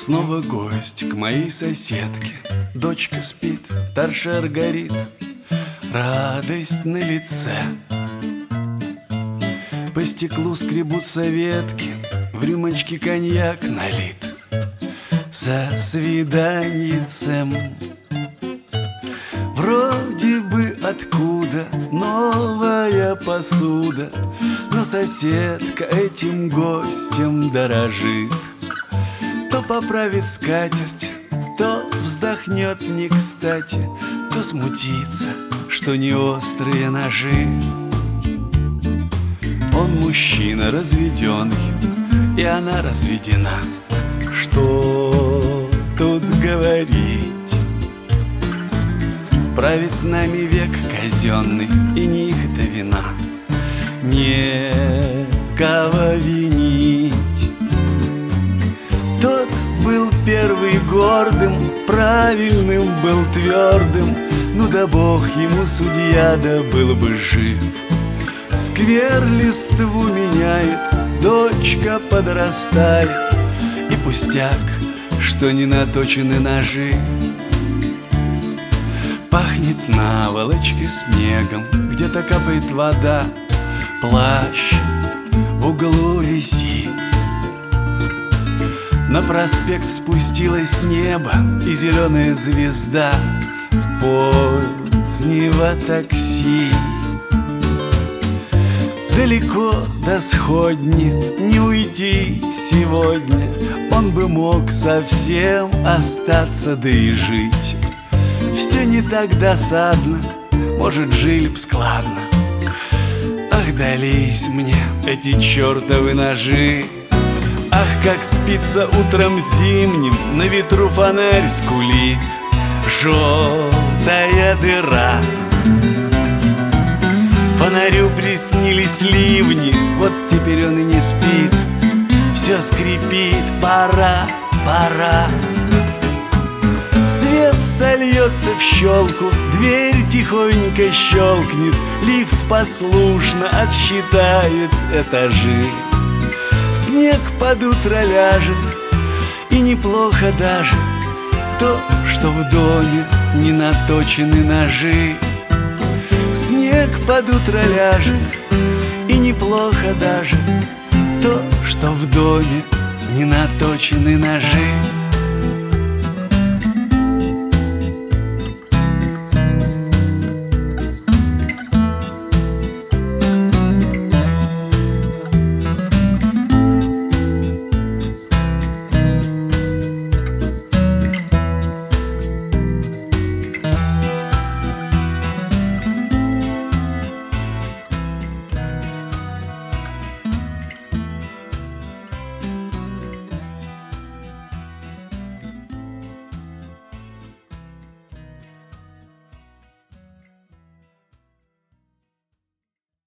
Снова гость к моей соседке. Дочка спит, торшер горит, радость на лице. По стеклу скребутся ветки, в рюмочке коньяк налит. За свиданьицем. Вроде бы откуда новая посуда, но соседка этим гостем дорожит. То поправит скатерть, то вздохнет не кстати, то смутится, что не острые ножи. Он мужчина разведенный, и она разведена. Что тут говорить? Правит нами век казенный, и не их-то вина. Некого винить. Тот был первый гордым, правильным был твердым. Ну да бог ему судья, да был бы жив. Сквер листву меняет, дочка подрастает, и пустяк, что не наточены ножи. Пахнет наволочкой снегом, где-то капает вода. Плащ в углу висит. На проспект спустилось небо и зеленая звезда позднего такси. Далеко до сходни не уйти сегодня. Он бы мог совсем остаться, да и жить. Все не так досадно, может, жили б складно. Ах, дались мне эти чертовы ножи. Ах, как спится утром зимним, на ветру фонарь скулит. Желтая дыра. Фонарю приснились ливни, вот теперь он и не спит. Все скрипит, пора, пора. Свет сольется в щелку, дверь тихонько щелкнет, лифт послушно отсчитает этажи. Снег под утро ляжет, и неплохо даже то, что в доме не наточены ножи. Снег под утро ляжет, и неплохо даже то, что в доме не наточены ножи.